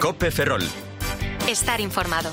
COPE Ferrol. Estar informado.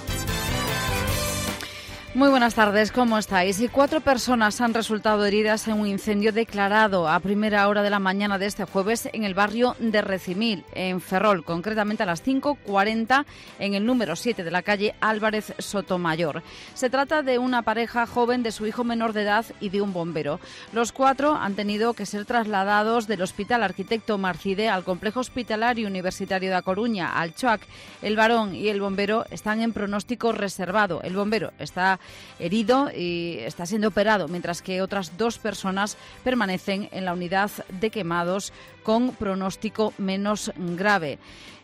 Muy buenas tardes, ¿cómo estáis? 4 personas han resultado heridas en un incendio declarado a primera hora de la mañana de este jueves en el barrio de Recimil, en Ferrol, concretamente a las 5:40 en el número 7 de la calle Álvarez Sotomayor. Se trata de una pareja joven, de su hijo menor de edad y de un bombero. Los 4 han tenido que ser trasladados del Hospital Arquitecto Marcide al Complejo Hospitalario Universitario de A Coruña, al CHUAC. El varón y el bombero están en pronóstico reservado. El bombero está herido y está siendo operado, mientras que otras 2 personas permanecen en la unidad de quemados con pronóstico menos grave.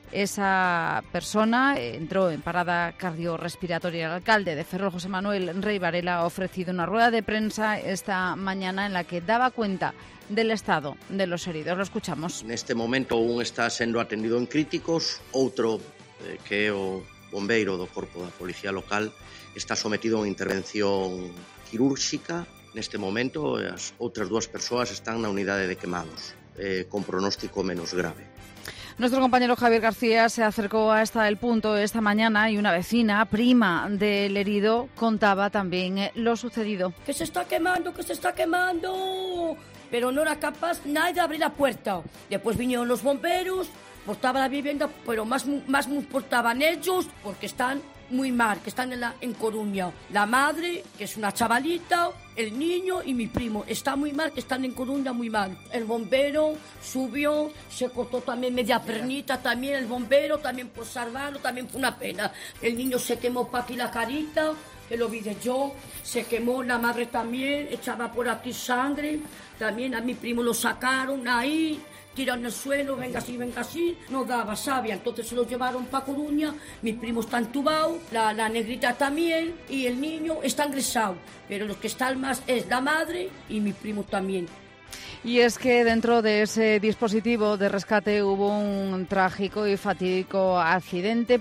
Esa persona entró en parada cardiorrespiratoria. El alcalde de Ferrol, José Manuel Rey Varela, ha ofrecido una rueda de prensa esta mañana en la que daba cuenta del estado de los heridos. Lo escuchamos. Neste momento un está sendo atendido en críticos, outro que é o bombeiro do Corpo da Policía Local está sometido a unha intervención quirúrxica. Neste momento as outras 2 persoas están na unidade de quemados, con pronóstico menos grave. Nuestro compañero Javier García se acercó hasta el punto esta mañana y una vecina, prima del herido, contaba también lo sucedido. ¡Que se está quemando, que se está quemando! Pero no era capaz nadie de abrir la puerta. Después vinieron los bomberos, portaban la vivienda, pero más portaban ellos porque están muy mal, que están en Coruña. La madre, que es una chavalita, el niño y mi primo, está muy mal, que están en Coruña muy mal. El bombero subió, se cortó también media pernita, también el bombero, también por salvarlo, también fue una pena. El niño se quemó para aquí la carita, que lo vi de yo, se quemó, la madre también, echaba por aquí sangre, también a mi primo lo sacaron ahí, tiraron en el suelo, venga así, no daba savia, entonces se lo llevaron para Coruña, mi primo está entubado, la negrita también, y el niño está ingresado, pero los que están más es la madre y mi primo también. Y es que dentro de ese dispositivo de rescate hubo un trágico y fatídico accidente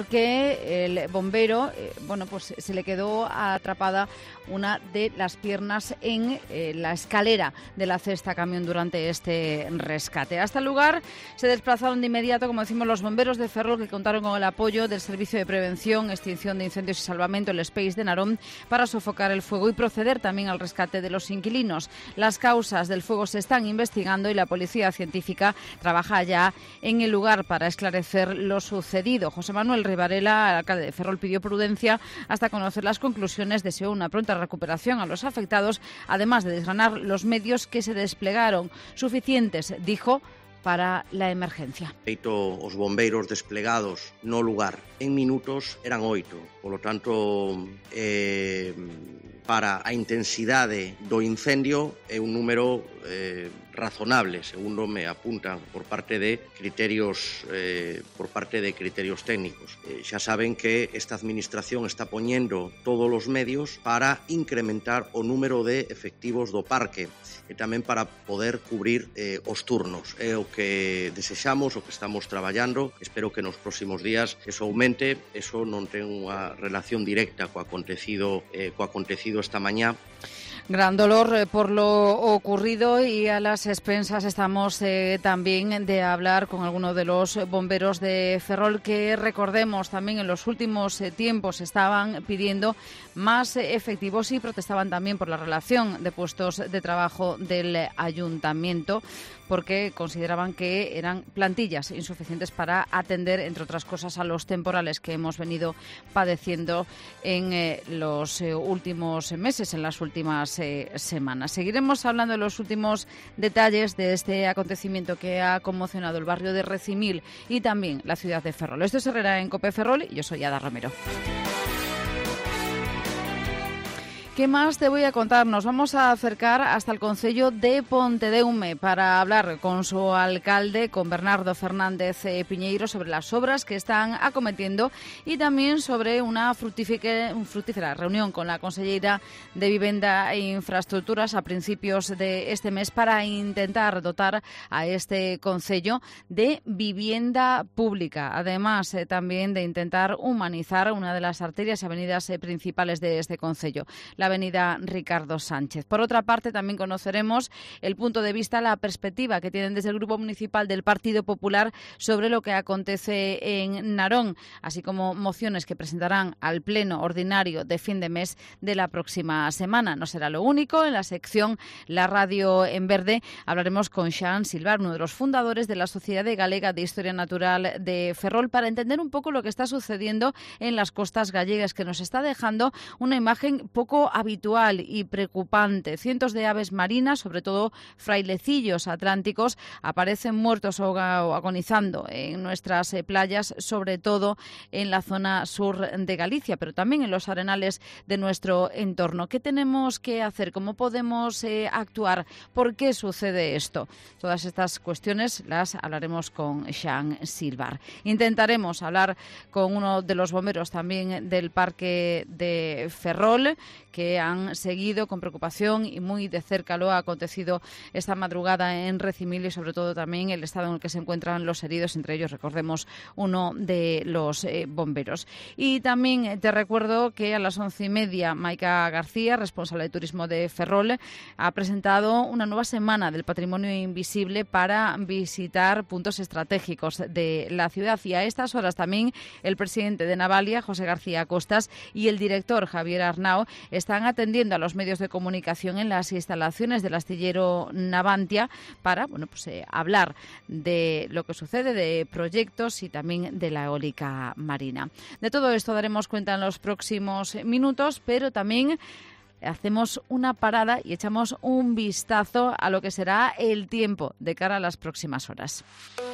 porque el bombero, pues se le quedó atrapada una de las piernas en la escalera de la cesta camión durante este rescate. Hasta el lugar se desplazaron de inmediato, como decimos, los bomberos de Ferrol, que contaron con el apoyo del Servicio de Prevención, Extinción de Incendios y Salvamento, el SPEIS de Narón, para sofocar el fuego y proceder también al rescate de los inquilinos. Las causas del fuego se están investigando y la policía científica trabaja ya en el lugar para esclarecer lo sucedido. José Manuel Rey Varela, el alcalde de Ferrol, pidió prudencia hasta conocer las conclusiones, deseó una pronta recuperación a los afectados, además de desgranar los medios que se desplegaron, suficientes, dijo, para la emergencia. Feito os bombeiros desplegados no lugar en minutos eran 8, polo tanto para a intensidade do incendio é un número razonable, segundo me apuntan por parte de criterios técnicos. Xa saben que esta administración está poñendo todos os medios para incrementar o número de efectivos do parque e tamén para poder cubrir os turnos. É o que desexamos, o que estamos traballando. Espero que nos próximos días eso aumente. Eso non ten unha relación directa co acontecido esta mañá. Gran dolor por lo ocurrido y a las expensas estamos también de hablar con algunos de los bomberos de Ferrol que, recordemos, también en los últimos tiempos estaban pidiendo más efectivos y protestaban también por la relación de puestos de trabajo del ayuntamiento, porque consideraban que eran plantillas insuficientes para atender, entre otras cosas, a los temporales que hemos venido padeciendo en los últimos meses, en las últimas semanas. Seguiremos hablando de los últimos detalles de este acontecimiento que ha conmocionado el barrio de Recimil y también la ciudad de Ferrol. Esto es Herrera en COPE Ferrol y yo soy Ada Romero. ¿Qué más te voy a contar? Nos vamos a acercar hasta el concello de Pontedeume para hablar con su alcalde, con Bernardo Fernández Piñeiro, sobre las obras que están acometiendo y también sobre una fructífera reunión con la consellera de Vivienda e Infraestructuras a principios de este mes para intentar dotar a este concello de vivienda pública. Además, también de intentar humanizar una de las arterias y avenidas principales de este concello. la avenida Ricardo Sánchez. Por otra parte, también conoceremos el punto de vista, la perspectiva que tienen desde el Grupo Municipal del Partido Popular sobre lo que acontece en Narón, así como mociones que presentarán al Pleno Ordinario de fin de mes de la próxima semana. No será lo único. En la sección La Radio en Verde hablaremos con Xan Silvar, uno de los fundadores de la Sociedad Galega de Historia Natural de Ferrol, para entender un poco lo que está sucediendo en las costas gallegas, que nos está dejando una imagen poco habitual y preocupante. Cientos de aves marinas, sobre todo frailecillos atlánticos, aparecen muertos o agonizando en nuestras playas, sobre todo en la zona sur de Galicia, pero también en los arenales de nuestro entorno. ¿Qué tenemos que hacer? ¿Cómo podemos actuar? ¿Por qué sucede esto? Todas estas cuestiones las hablaremos con Xan Silvar. Intentaremos hablar con uno de los bomberos también del Parque de Ferrol, que han seguido con preocupación y muy de cerca lo ha acontecido esta madrugada en Recimil, y sobre todo también el estado en el que se encuentran los heridos, entre ellos, recordemos, uno de los bomberos. Y también te recuerdo que a las 11:30 Maica García, responsable de turismo de Ferrol, ha presentado una nueva semana del patrimonio invisible para visitar puntos estratégicos de la ciudad. Y a estas horas también el presidente de Navalia, José García Costas, y el director Javier Arnao están atendiendo a los medios de comunicación en las instalaciones del astillero Navantia para hablar de lo que sucede, de proyectos y también de la eólica marina. De todo esto daremos cuenta en los próximos minutos, pero también hacemos una parada y echamos un vistazo a lo que será el tiempo de cara a las próximas horas.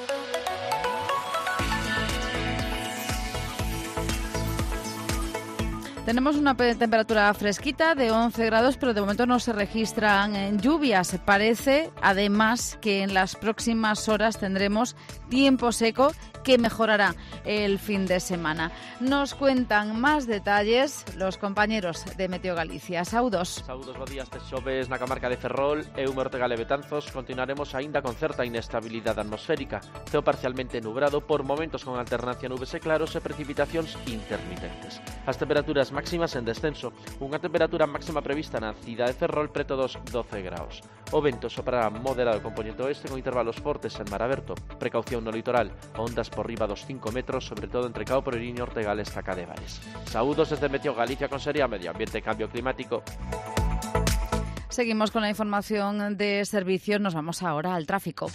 Tenemos una temperatura fresquita de 11 grados, pero de momento no se registran lluvias. Parece, además, que en las próximas horas tendremos tiempo seco que mejorará el fin de semana. Nos cuentan más detalles los compañeros de Meteo Galicia. Saúdos. Saúdos, bo día. Este xoves na comarca de Ferrol e Ortega e Betanzos continuaremos aínda con certa inestabilidade atmosférica. Ceo parcialmente nubrado, por momentos con alternancia nubes e claros e precipitacións intermitentes. As temperaturas máximas en descenso, unha temperatura máxima prevista na cidade de Ferrol preto dos 12 graus. O vento soprará moderado componente oeste con intervalos fortes en mar aberto. Precaución no litoral, ondas por riba dos 5 metros, sobre todo entre Cao Poreriño, Ortegal e Estaca de Bares. Saúdos desde Meteo Galicia con Sería Medio Ambiente e Cambio Climático. Seguimos con la información de servicio. Nos vamos ahora al tráfico.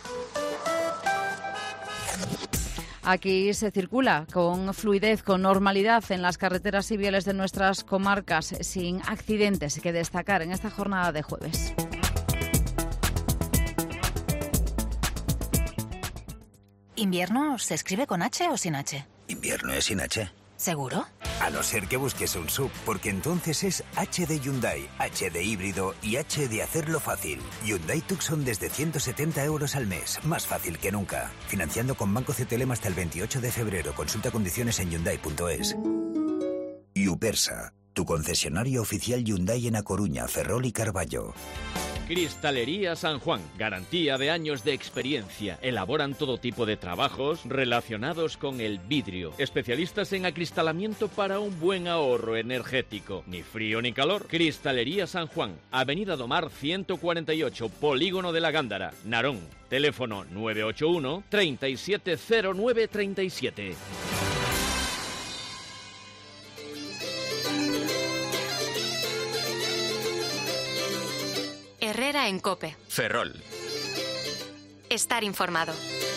Aquí se circula con fluidez, con normalidad en las carreteras y viales de nuestras comarcas, sin accidentes que destacar en esta jornada de jueves. ¿Invierno se escribe con H o sin H? Invierno es sin H. ¿Seguro? A no ser que busques un SUV, porque entonces es H de Hyundai, H de híbrido y H de hacerlo fácil. Hyundai Tucson desde 170 € al mes, más fácil que nunca. Financiando con Banco CTLM hasta el 28 de febrero. Consulta condiciones en Hyundai.es. Upersa, tu concesionario oficial Hyundai en A Coruña, Ferrol y Carballo. Cristalería San Juan, garantía de años de experiencia. Elaboran todo tipo de trabajos relacionados con el vidrio. Especialistas en acristalamiento para un buen ahorro energético. Ni frío ni calor. Cristalería San Juan, Avenida Domar 148, Polígono de la Gándara, Narón. Teléfono 981 370937. Herrera en COPE. Ferrol. Estar informado.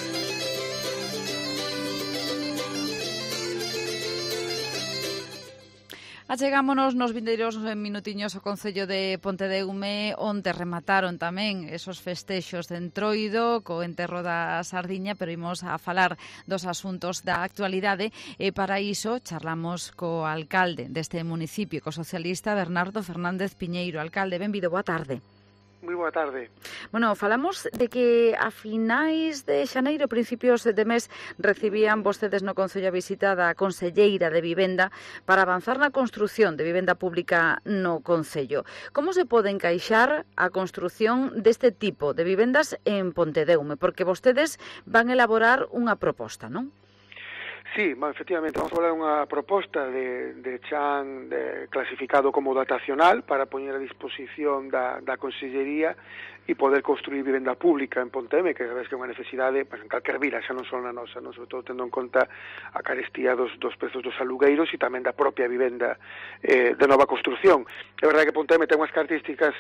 Achegámonos nos vindeiros minutiños ao Concello de Pontedeume, onde remataron tamén esos festexos de Entroido co enterro da sardiña, pero imos a falar dos asuntos da actualidade e para iso charlamos co alcalde deste municipio, co socialista Bernardo Fernández Piñeiro. Alcalde, benvido, boa tarde. Moi boa tarde. Bueno, falamos de que a finais de xaneiro, principios de mes, recibían vostedes no Concello a visita da conselleira de Vivenda para avanzar na construción de vivenda pública no Concello. Como se pode encaixar a construción deste tipo de vivendas en Pontedeume? Porque vostedes van elaborar unha proposta, non? Sí, efectivamente, vamos a falar unha proposta de chan clasificado como dotacional para poñer a disposición da Consellería e poder construir vivenda pública en Ponteme, que sabes que é unha necesidade en calquer vila, xa non só na nosa, non? Sobre todo tendo en conta a carestía dos prezos dos alugueiros e tamén da propia vivenda de nova construción. É verdade que Ponteme ten unhas características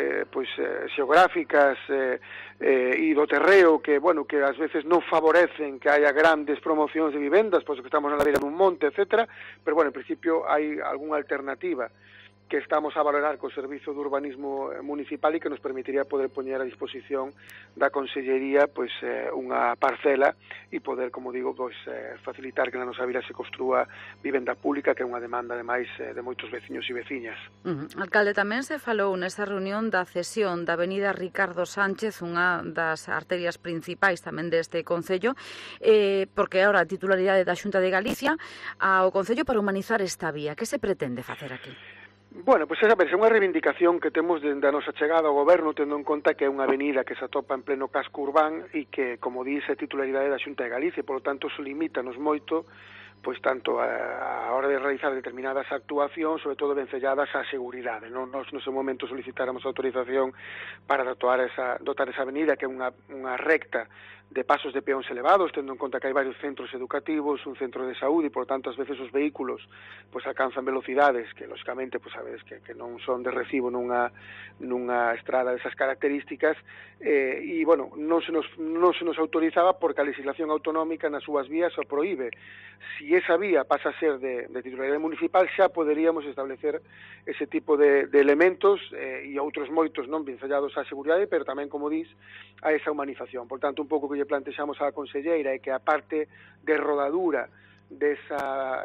xeográficas e do terreo que ás veces non favorecen que haya grandes promocións de vivendas, pois que estamos na beira dun monte, etcétera, pero en principio hai algunha alternativa que estamos a valorar co Servizo de Urbanismo Municipal e que nos permitiría poder poñer a disposición da Consellería unha parcela e poder, como digo, facilitar que na nosa vila se construa vivenda pública, que é unha demanda, ademais, de moitos veciños e veciñas. Alcalde, tamén se falou nesta reunión da cesión da avenida Ricardo Sánchez, unha das arterias principais tamén deste Concello, porque agora a titularidade da Xunta de Galicia ao Concello para humanizar esta vía. Que se pretende facer aquí? Bueno, pois esa é unha reivindicación que temos dende a nosa chegada ao goberno, tendo en conta que é unha avenida que se atopa en pleno casco urbán e que, como dice, é titularidade da Xunta de Galicia, e, polo tanto, se limítanos moito pois tanto a hora de realizar determinadas actuacións, sobre todo vencelladas á seguridade. Nos nese momento solicitáramos autorización para dotar esa avenida, que é unha recta de pasos de peóns elevados, tendo en conta que hai varios centros educativos, un centro de saúde, e, por tanto, ás veces os vehículos alcanzan velocidades que, lógicamente, sabedes que non son de recibo nunha estrada desas características, e, non se nos autorizaba porque a legislación autonómica nas súas vías o proíbe. Si esa vía pasa a ser de titularidade municipal, xa poderíamos establecer ese tipo de elementos e outros moitos non vencellados á seguridade, pero tamén, como dis, a esa humanización. Por tanto, un pouco que lle plantexamos á conselleira é que a parte de rodadura desa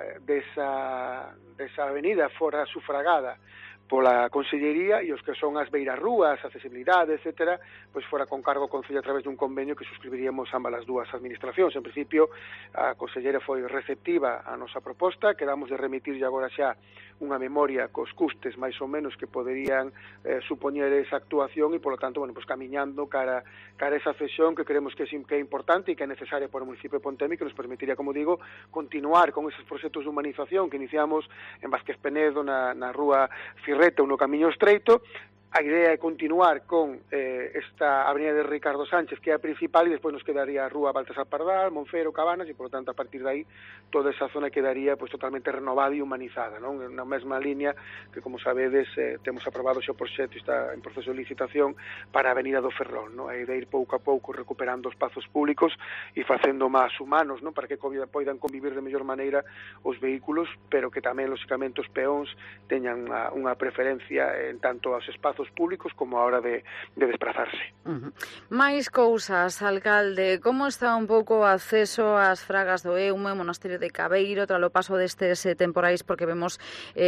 avenida fora sufragada pola Consellería e os que son as beirarrúas, accesibilidade, etcétera, pois fora con cargo ao Concello a través dun convenio que suscribiríamos ambas as dúas administracións. En principio, a Conselleira foi receptiva á nosa proposta, quedamos de remitirlle agora xa unha memoria cos custes máis ou menos que poderían supoñer esa actuación e, polo tanto, camiñando cara a esa cesión que creemos que é importante e que é necesaria para o municipio de Ponteme, que nos permitiría, como digo, continuar con esos proxectos de humanización que iniciamos en Vázquez Penedo, na rúa Firreta ou no Camiño Estreito. A idea é continuar con esta avenida de Ricardo Sánchez, que é a principal, e despois nos quedaría a rúa Baltasar Pardal, Monfero, Cabanas, e, por lo tanto, a partir de aí, toda esa zona quedaría totalmente renovada e humanizada, non? Na mesma línea que, como sabedes, temos aprobado xa o proxecto, está en proceso de licitación para a avenida do Ferrol, non? A idea de ir pouco a pouco recuperando os espazos públicos e facendo máis humanos, non? Para que poidan convivir de mellor maneira os vehículos, pero que tamén, lógicamente, os peóns teñan unha preferencia en tanto aos espazos públicos como a hora de desplazarse. Máis cousas, alcalde, como está un pouco o acceso ás fragas do Eume, Monasterio de Cabeiro, tras o paso destes temporais, porque vemos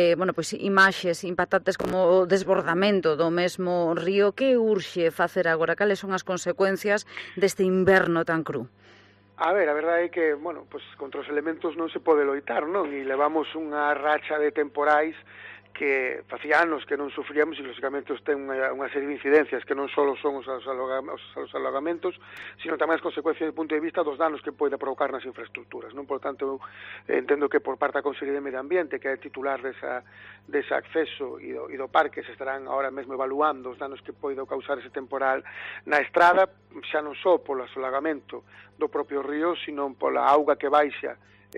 imaxes impactantes como o desbordamento do mesmo río. Que urxe facer agora? Cales son as consecuencias deste inverno tan cru? A verdade é que, contra os elementos non se pode loitar, non? E levamos unha racha de temporais que facía anos que non sufríamos e, lógicamente, ten unha serie de incidencias que non só son os alogamentos, sino tamén as consecuencias do punto de vista dos danos que pode provocar nas infraestructuras, non? Por tanto, entendo que por parte da Consellería de Medio Ambiente, que é titular dese acceso e do parque, se estarán ahora mesmo evaluando os danos que pode causar ese temporal na estrada, xa non só polo asolamento do propio río, sino pola auga que baixa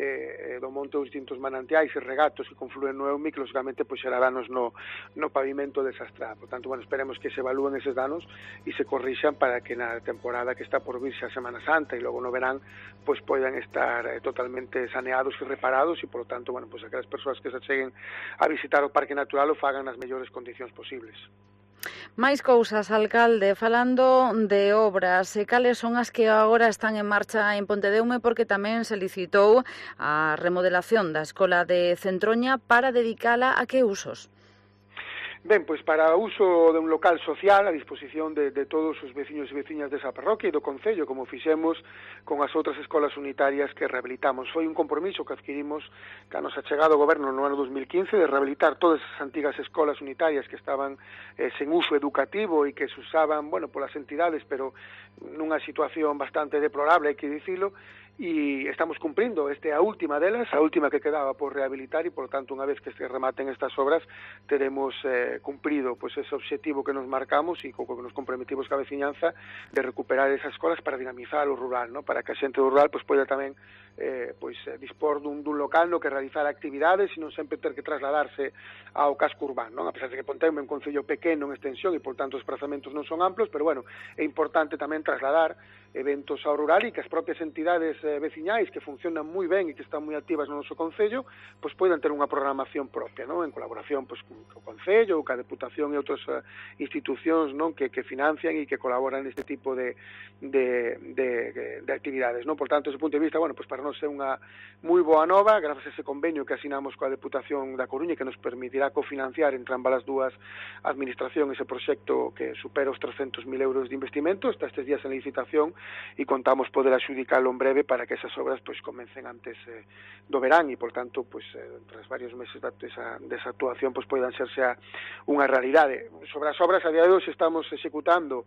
do monte dos distintos manantiais e regatos que confluen no Eume, que lógicamente xera danos no pavimento desa estrada. Por tanto, esperemos que se evalúen eses danos e se corrixan para que na temporada que está por virse a Semana Santa e logo no verán poidan estar totalmente saneados e reparados e, por lo tanto, aquelas persoas que se cheguen a visitar o Parque Natural o fagan nas mellores condicións posibles. Máis cousas, alcalde, falando de obras, cales son as que agora están en marcha en Pontedeume, porque tamén se licitou a remodelación da Escola de Centroña para dedicala a que usos? Ben, para o uso de un local social a disposición de todos os veciños e veciñas desa parroquia e do Concello, como fixemos con as outras escolas unitarias que rehabilitamos. Foi un compromiso que adquirimos que a nosa chegada ao goberno no ano 2015 de rehabilitar todas as antigas escolas unitarias que estaban sen uso educativo e que se usaban, polas entidades, pero nunha situación bastante deplorable, hai que dicilo, e estamos cumprindo a última delas, a última que quedaba por rehabilitar, e, por tanto, unha vez que se rematen estas obras, teremos cumprido pois ese objetivo que nos marcamos e co que nos comprometimos ca veciñanza de recuperar esas escolas para dinamizar o rural, ¿no? Para que a xente do rural pois poida tamén dispor dun local no que realizar actividades e non sempre ter que trasladarse ao casco urbano, non? A pesar de que Ponteume é un concello pequeno en extensión e, por tanto, os desplazamentos non son amplos, pero, bueno, é importante tamén trasladar eventos ao rural e que as propias entidades veciñais que funcionan moi ben e que están moi activas no noso concello, pois poidan ter unha programación propia, non? En colaboración pois co concello, ca Deputación e outras institucións, non? Que financian e que colaboran neste tipo de actividades, non? Por tanto, ese punto de vista, bueno, pois para nós é unha moi boa nova, grazas a ese convenio que asinamos coa Deputación da Coruña, que nos permitirá cofinanciar entre ambas as dúas administracións ese proxecto que supera os 300.000 euros de investimento. Está estes días en licitación e contamos poder adxudicalo en breve para que esas obras pois comecen antes do verán e, por tanto, pois tras varios meses desa actuación pois poidan serse unha realidade. Sobre as obras, a día de hoxe estamos executando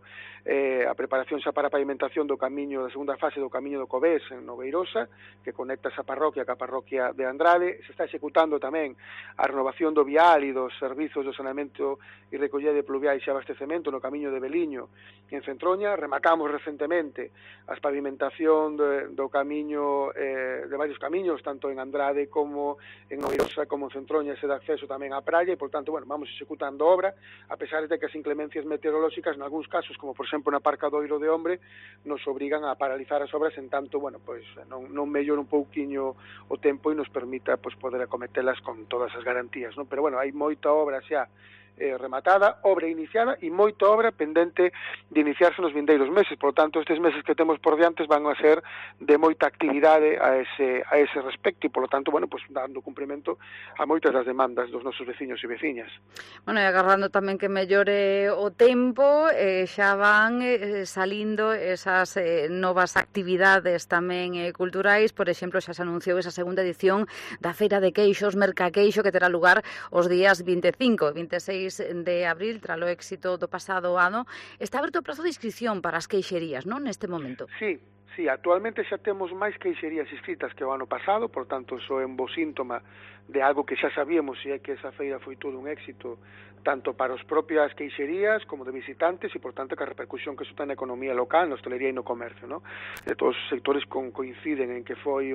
a preparación xa para a pavimentación do camiño, da segunda fase do camiño do Covés en Noveirosa, que conecta esa parroquia ca parroquia de Andrade. Se está executando tamén a renovación do vial e dos servizos de saneamento e recollida de pluviais e abastecemento no camiño de Beliño en Centroña. Rematamos recentemente as pavimentación do camiño, de varios camiños, tanto en Andrade como en Noveirosa como en Centroña, ese de acceso tamén á praia, e, por tanto, bueno, vamos executando obra, a pesar de que as inclemencias meteorolóxicas, en algúns casos, como por exemplo na Parca do Oiro de Hombre, nos obrigan a paralizar as obras en tanto, bueno, pois non mellora un pouquiño o tempo e nos permita pois poder acometelas con todas as garantías, non? Pero, bueno, hai moita obra xa rematada, obra iniciada e moita obra pendente de iniciarse nos vindeiros meses. Por tanto, estes meses que temos por diantes van a ser de moita actividade a ese respecto e, por lo tanto, bueno, pues dando cumprimento a moitas das demandas dos nosos veciños e veciñas. Bueno, e agarrando tamén que mellore o tempo, xa van salindo esas novas actividades tamén culturais. Por exemplo, xa se anunciou esa segunda edición da Feira de Queixos, Mercaqueixo, que terá lugar os días 25 e 26 de abril, tras o éxito do pasado ano. Está aberto o prazo de inscripción para as queixerías, non, neste momento? Sí, actualmente xa temos máis queixerías inscritas que o ano pasado, por tanto, iso é un bo síntoma de algo que xa sabíamos, e é que esa feira foi todo un éxito tanto para as propias queixerías como de visitantes e, por tanto, que a repercusión que iso ten na economía local, na hostelería e no comercio, ¿no? Todos os sectores coinciden en que foi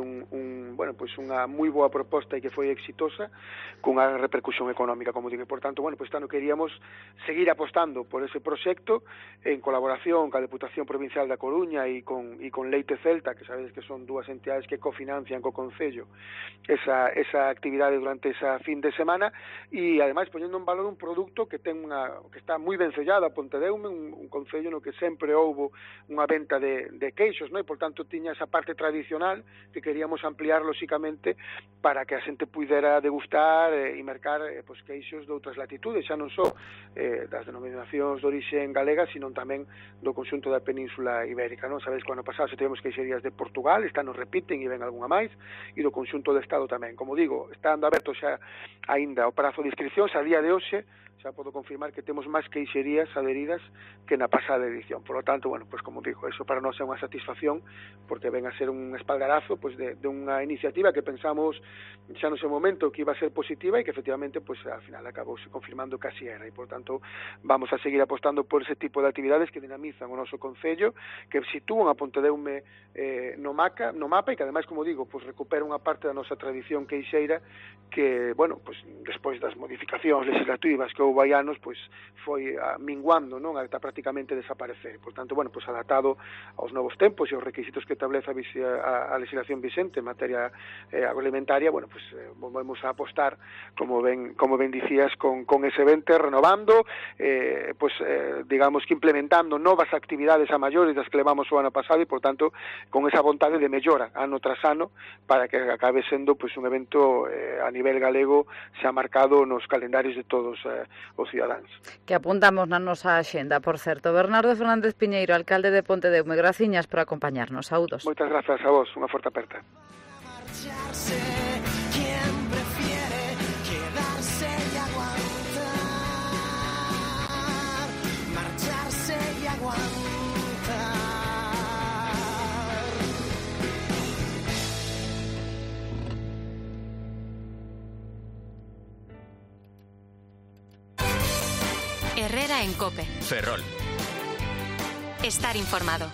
unha moi boa proposta e que foi exitosa cunha repercusión económica, como digo. Por tanto, bueno, pues ano queríamos seguir apostando por ese proxecto en colaboración ca Deputación Provincial da Coruña e con Leite Celta, que sabedes que son dúas entidades que cofinancian co Concello esa actividade durante esa fin de semana, e ademais poñendo en valor un produto que está moi ben sellado a Pontedeume, un concello no que sempre houbo unha venta de queixos, non? E, por tanto, tiña esa parte tradicional que queríamos ampliar, lóxicamente, para que a xente pudera degustar e mercar queixos de outras latitudes, xa non só das denominacións de orixe galega, sino tamén do conxunto da Península Ibérica, non? Sabedes que o ano pasado se tivemos queixerías de Portugal, esta nos repiten e ven algunha máis, e do conxunto do Estado tamén. Como digo, está andando aberto xa aínda o prazo de inscripción, a día de hoxe xa podo confirmar que temos máis queixerías adheridas que na pasada edición. Por lo tanto, bueno, pues como digo, eso para nós é unha satisfacción, porque ven a ser un espaldarazo pues de unha iniciativa que pensamos xa no seu momento que iba a ser positiva e que efectivamente pues al final acabou se confirmando que así era, e por tanto vamos a seguir apostando por ese tipo de actividades que dinamizan o noso concello, que sitúan a Pontedeume no mapa e que ademais, como digo, pues recupera unha parte da nosa tradición queixeira que, bueno, pues despois das modificacións legislativas que houve hai anos, pues foi minguando, non, ata prácticamente desaparecer. Por tanto, bueno, pues adaptado aos novos tempos e aos requisitos que establece a legislación vigente en materia agroalimentaria, bueno, pues volvemos a apostar, como ben dicías, con ese evento, renovando, digamos que implementando novas actividades a maiores das que levamos o ano pasado e, por tanto, con esa vontade de mellora ano tras ano para que acabe sendo pues un evento a nivel galego xa marcado nos calendarios de todos os cidadáns. Que apuntamos na nosa axenda, por certo. Bernardo Fernández Piñeiro, alcalde de Pontedeume, graciñas por acompañarnos. Saúdos. Moitas grazas a vos, unha forte aperta. Herrera en COPE. Ferrol. Estar informado.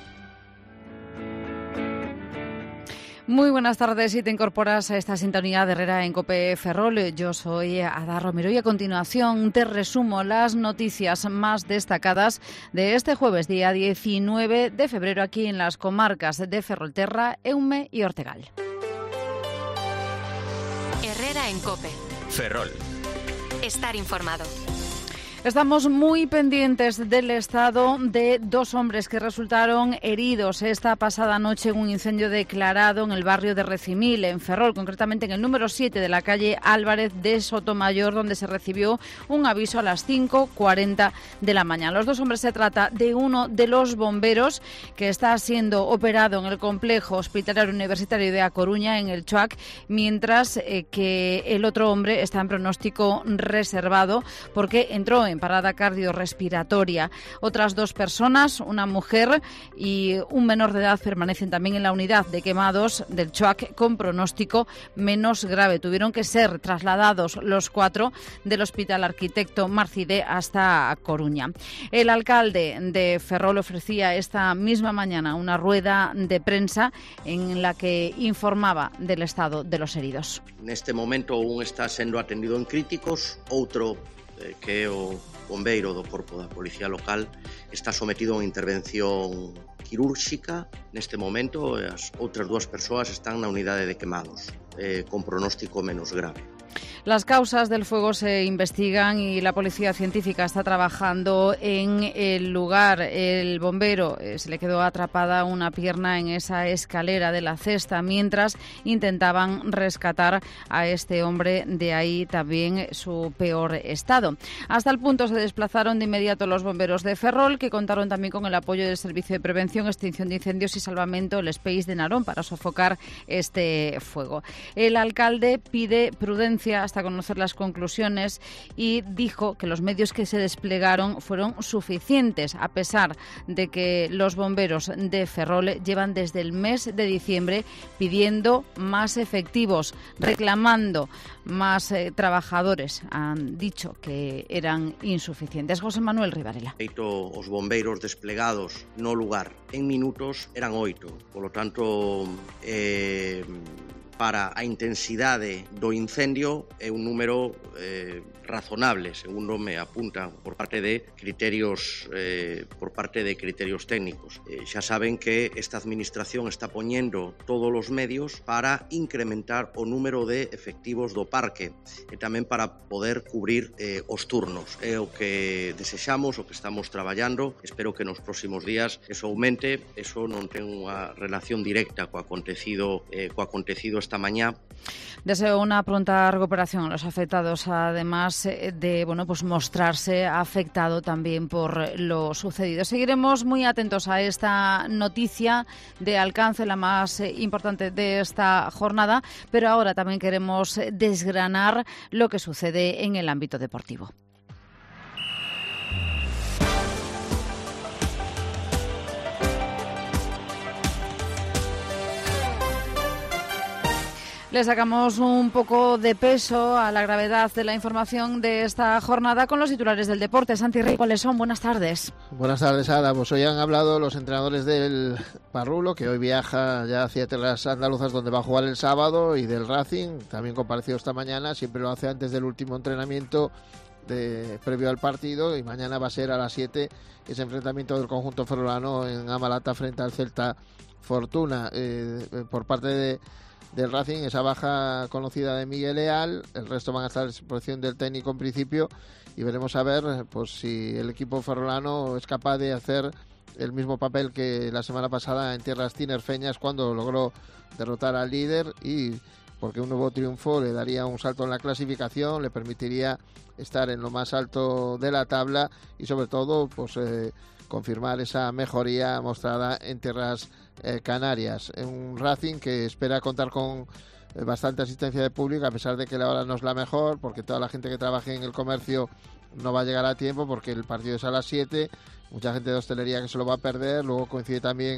Muy buenas tardes y te incorporas a esta sintonía de Herrera en COPE Ferrol. Yo soy Ada Romero y a continuación te resumo las noticias más destacadas de este jueves, día 19 de febrero, aquí en las comarcas de Ferrolterra, Eume y Ortegal. Herrera en COPE. Ferrol. Estar informado. Estamos muy pendientes del estado de dos hombres que resultaron heridos esta pasada noche en un incendio declarado en el barrio de Recimil, en Ferrol, concretamente en el número 7 de la calle Álvarez de Sotomayor, donde se recibió un aviso a las 5:40 de la mañana. Los dos hombres, se trata de uno de los bomberos que está siendo operado en el complejo hospitalario universitario de A Coruña, en el CHUAC, mientras que el otro hombre está en pronóstico reservado porque entró en parada cardiorrespiratoria. Otras dos personas, una mujer y un menor de edad, permanecen también en la unidad de quemados del CHUAC con pronóstico menos grave. Tuvieron que ser trasladados los cuatro del Hospital Arquitecto Marcide hasta Coruña. El alcalde de Ferrol ofrecía esta misma mañana una rueda de prensa en la que informaba del estado de los heridos. Neste momento un está sendo atendido en críticos, outro que é o bombeiro do Corpo da Policía Local está sometido a unha intervención quirúrxica neste momento, e as outras dúas persoas están na unidade de quemados con pronóstico menos grave. Las causas del fuego se investigan y la policía científica está trabajando en el lugar. El bombero se le quedó atrapada una pierna en esa escalera de la cesta mientras intentaban rescatar a este hombre, de ahí también su peor estado. Hasta el punto se desplazaron de inmediato los bomberos de Ferrol, que contaron también con el apoyo del Servicio de Prevención, Extinción de Incendios y Salvamento, el SPEIS de Narón, para sofocar este fuego. El alcalde pide prudencia hasta conocer las conclusiones y dijo que los medios que se desplegaron fueron suficientes, a pesar de que los bomberos de Ferrol llevan desde el mes de diciembre pidiendo más efectivos, reclamando más trabajadores. Han dicho que eran insuficientes. José Manuel Rivarela. Os bombeiros desplegados no lugar en minutos eran 8, polo tanto para a intensidade do incendio é un número razonable, segundo me apunta por parte de criterios técnicos. Xa saben que esta administración está poñendo todos os medios para incrementar o número de efectivos do parque e tamén para poder cubrir os turnos. É o que desexamos, o que estamos traballando. Espero que nos próximos días eso aumente. Eso non ten unha relación directa co acontecido esta mañá. Deseo una pronta recuperación a los afectados, además de mostrarse afectado también por lo sucedido. Seguiremos muy atentos a esta noticia de alcance, la más importante de esta jornada, pero ahora también queremos desgranar lo que sucede en el ámbito deportivo. Le sacamos un poco de peso a la gravedad de la información de esta jornada con los titulares del deporte. Santi Rey, ¿cuáles son? Buenas tardes. Buenas tardes, Ada. Pues hoy han hablado los entrenadores del Parrulo, que hoy viaja ya hacia tierras andaluzas, donde va a jugar el sábado, y del Racing, también comparecido esta mañana. Siempre lo hace antes del último entrenamiento previo al partido, y mañana va a ser a las 7 ese enfrentamiento del conjunto ferrolano en Amalata frente al Celta Fortuna. Por parte del Racing, esa baja conocida de Miguel Leal, el resto van a estar a disposición del técnico en principio, y veremos a ver pues si el equipo ferrolano es capaz de hacer el mismo papel que la semana pasada en tierras tinerfeñas, cuando logró derrotar al líder, y porque un nuevo triunfo le daría un salto en la clasificación, le permitiría estar en lo más alto de la tabla y sobre todo pues confirmar esa mejoría mostrada en tierras canarias. Un Racing que espera contar con bastante asistencia de público, a pesar de que la hora no es la mejor, porque toda la gente que trabaje en el comercio no va a llegar a tiempo, porque el partido es a las 7, mucha gente de hostelería que se lo va a perder. Luego coincide también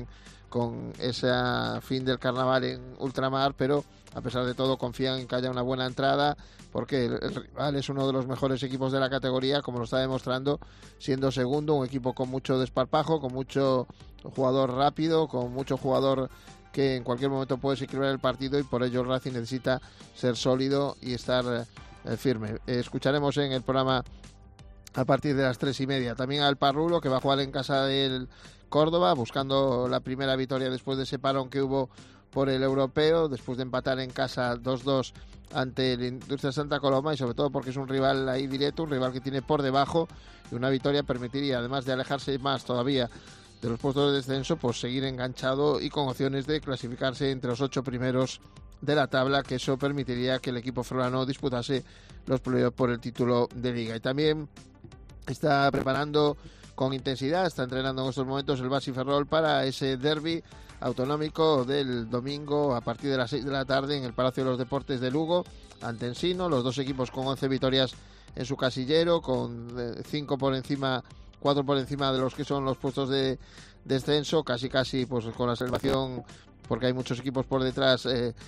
con ese fin del carnaval en ultramar, pero a pesar de todo confían en que haya una buena entrada, porque el rival es uno de los mejores equipos de la categoría, como lo está demostrando, siendo segundo, un equipo con mucho desparpajo, con mucho jugador rápido, con mucho jugador que en cualquier momento puede equilibrar el partido, y por ello el Racing necesita ser sólido y estar firme. Escucharemos en el programa a partir de las 3:30 también al Parrulo, que va a jugar en casa del Córdoba, buscando la primera victoria después de ese parón que hubo por el europeo, después de empatar en casa 2-2 ante el Industria Santa Coloma, y sobre todo porque es un rival ahí directo, un rival que tiene por debajo, y una victoria permitiría, además de alejarse más todavía de los puestos de descenso, pues seguir enganchado y con opciones de clasificarse entre los 8 primeros de la tabla, que eso permitiría que el equipo ferrolano disputase los playoffs por el título de Liga. Y también está preparando con intensidad, está entrenando en estos momentos el Basi Ferrol para ese derbi autonómico del domingo a partir de las 6 de la tarde en el Palacio de los Deportes de Lugo ante Ensino, los dos equipos con 11 victorias en su casillero, con 4 por encima de los que son los puestos de descenso, casi pues con la salvación, porque hay muchos equipos por detrás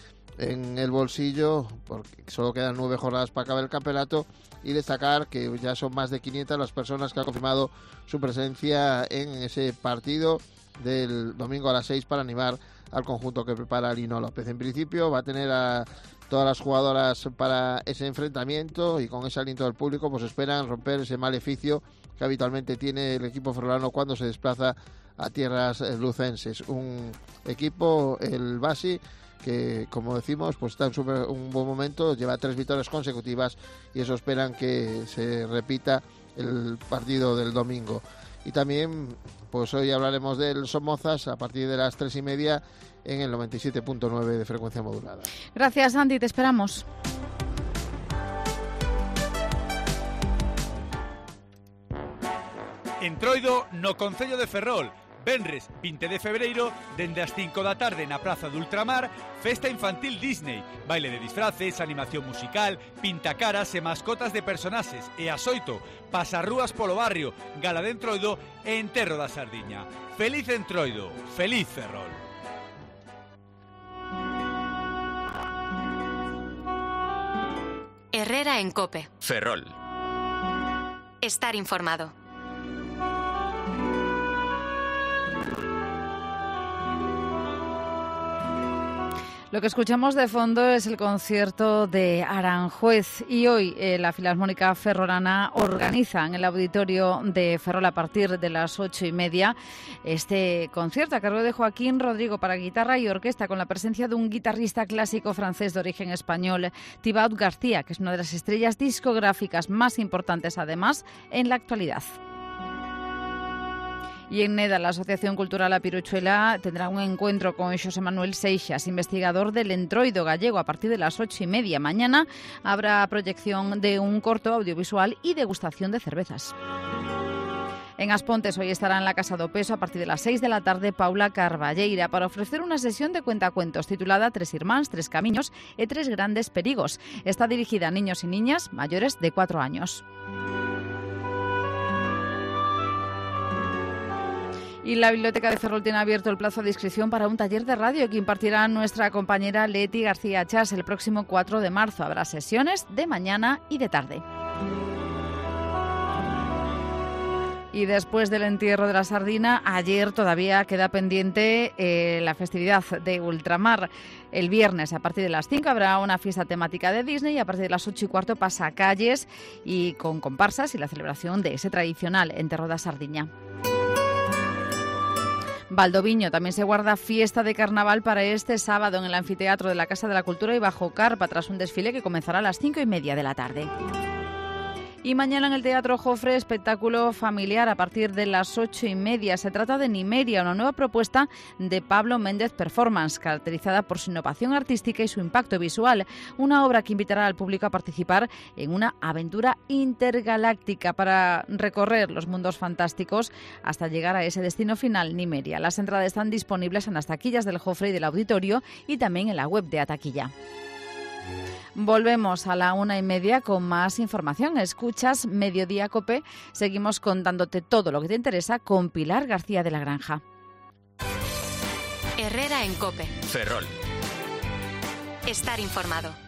en el bolsillo, porque solo quedan 9 jornadas para acabar el campeonato. Y destacar que ya son más de 500 las personas que han confirmado su presencia en ese partido del domingo a las 6 para animar al conjunto que prepara Lino López. En principio va a tener a todas las jugadoras para ese enfrentamiento, y con ese aliento del público pues esperan romper ese maleficio que habitualmente tiene el equipo ferrolano cuando se desplaza a tierras lucenses. Un equipo, el Basi, que como decimos pues está en un buen momento, lleva 3 victorias consecutivas, y eso esperan que se repita el partido del domingo. Y también pues hoy hablaremos del Somozas a partir de las 3:30 en el 97.9 de frecuencia modulada. Gracias, Andy, te esperamos. Entroido no Concello de Ferrol, venres 20 de febreiro, dende as 5 da tarde na Praza do Ultramar, festa infantil Disney, baile de disfraces, animación musical, pintacaras e mascotas de personaxes, e as 8, pasarrúas polo barrio, gala de Entroido e enterro da Sardiña. Feliz Entroido, feliz Ferrol. Herrera en COPE. Ferrol. Estar informado. Lo que escuchamos de fondo es el concierto de Aranjuez, y hoy la Filarmónica Ferrolana organiza en el auditorio de Ferrol a partir de las 8:30 este concierto a cargo de Joaquín Rodrigo para guitarra y orquesta, con la presencia de un guitarrista clásico francés de origen español, Thibaut García, que es una de las estrellas discográficas más importantes además en la actualidad. Y en Neda, la Asociación Cultural A Piruchuela tendrá un encuentro con Xosé Manuel Seixas, investigador del entroido gallego, a partir de las 8:30. Mañana habrá proyección de un corto audiovisual y degustación de cervezas. En As Pontes hoy estará en la Casa do Peso a partir de las 6 de la tarde Paula Carballeira para ofrecer una sesión de cuentacuentos titulada 3 irmáns, 3 camiños e 3 grandes perigos. Está dirigida a niños y niñas mayores de 4 años. Y la Biblioteca de Ferrol tiene abierto el plazo de inscripción para un taller de radio que impartirá nuestra compañera Leti García Chas el próximo 4 de marzo. Habrá sesiones de mañana y de tarde. Y después del entierro de la sardina, ayer todavía queda pendiente la festividad de Ultramar. El viernes a partir de las 5 habrá una fiesta temática de Disney, y a partir de las 8:15 pasacalles y con comparsas y la celebración de ese tradicional enterro da sardiña. Valdoviño también se guarda fiesta de carnaval para este sábado en el anfiteatro de la Casa de la Cultura y bajo carpa, tras un desfile que comenzará a las 5:30 de la tarde. Y mañana en el Teatro Jofre, espectáculo familiar a partir de las 8:30. Se trata de Nimeria, una nueva propuesta de Pablo Méndez Performance, caracterizada por su innovación artística y su impacto visual. Una obra que invitará al público a participar en una aventura intergaláctica para recorrer los mundos fantásticos hasta llegar a ese destino final, Nimeria. Las entradas están disponibles en las taquillas del Jofre y del auditorio, y también en la web de Ataquilla. Volvemos a la 1:30 con más información. Escuchas Mediodía COPE. Seguimos contándote todo lo que te interesa con Pilar García de la Granja. Herrera en COPE. Ferrol. Estar informado.